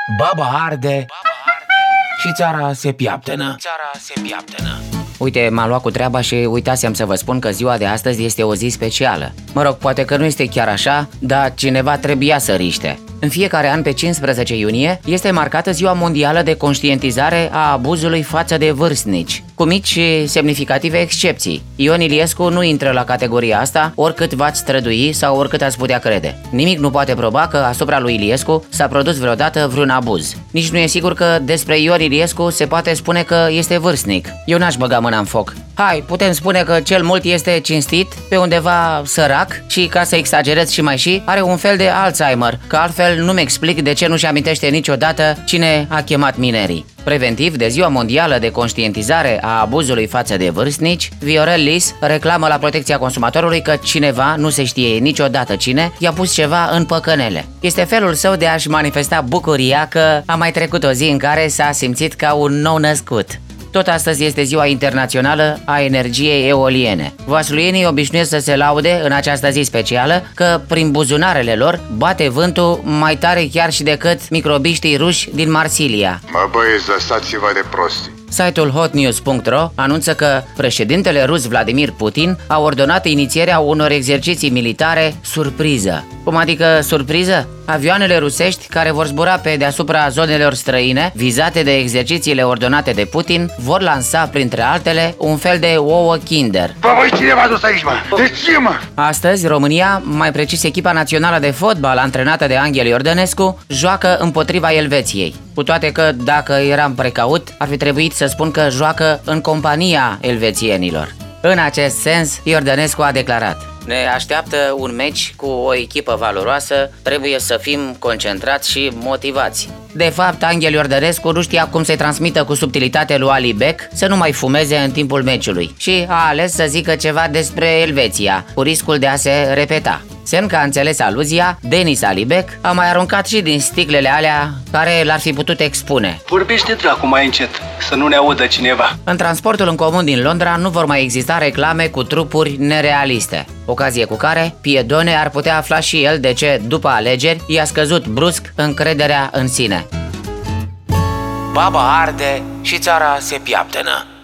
Baba arde și țara se piaptănă. Uite, m-am luat cu treaba și uitasem să vă spun că ziua de astăzi este o zi specială. Mă rog, poate că nu este chiar așa, dar cineva trebuia să riște. În fiecare an, pe 15 iunie, este marcată Ziua Mondială de Conștientizare a Abuzului față de vârstnici, cu mici și semnificative excepții. Ion Iliescu nu intră la categoria asta, oricât v-ați strădui sau oricât ați putea crede. Nimic nu poate proba că asupra lui Iliescu s-a produs vreodată vreun abuz. Nici nu e sigur că despre Ion Iliescu se poate spune că este vârstnic. Eu n-aș băga mâna în foc. Hai, putem spune că cel mult este cinstit, pe undeva sărac și, ca să exagerez și mai și, are un fel de Alzheimer, că altfel nu-mi explic de ce nu-și amintește niciodată cine a chemat minerii. Preventiv, de Ziua Mondială de Conștientizare a Abuzului față de vârstnici, Viorel Lis reclamă la Protecția Consumatorului că cineva, nu se știe niciodată cine, i-a pus ceva în păcănele. Este felul său de a-și manifesta bucuria că a mai trecut o zi în care s-a simțit ca un nou născut. Tot astăzi este Ziua Internațională a Energiei Eoliene. Vasluienii obișnuiesc să se laude în această zi specială că prin buzunarele lor bate vântul mai tare chiar și decât microbiștii ruși din Marsilia. Mă băieți, lăsați-vă de prostii. Site-ul hotnews.ro anunță că președintele rus Vladimir Putin a ordonat inițierea unor exerciții militare surpriză. Cum adică surpriză? Avioanele rusești care vor zbura pe deasupra zonelor străine vizate de exercițiile ordonate de Putin vor lansa, printre altele, un fel de ouă Kinder. Bă, băi, cine v-a dus aici, mă? De ce, mă? Astăzi, România, mai precis echipa națională de fotbal antrenată de Anghel Iordănescu, joacă împotriva Elveției. Cu toate că, dacă eram precaut, ar fi trebuit să spun că joacă în compania elvețienilor. În acest sens, Iordănescu a declarat: ne așteaptă un meci cu o echipă valoroasă, trebuie să fim concentrați și motivați. De fapt, Anghel Iordănescu nu știa cum să-i transmită cu subtilitate lui Ali Bec să nu mai fumeze în timpul meciului și a ales să zică ceva despre Elveția, cu riscul de a se repeta. Semn că a înțeles aluzia, Denis Alibec a mai aruncat și din sticlele alea care l-ar fi putut expune. Vorbește dracu mai încet, să nu ne audă cineva. În transportul în comun din Londra nu vor mai exista reclame cu trupuri nerealiste, ocazie cu care Piedone ar putea afla și el de ce, după alegeri, i-a scăzut brusc încrederea în sine. Baba arde și țara se piaptănă.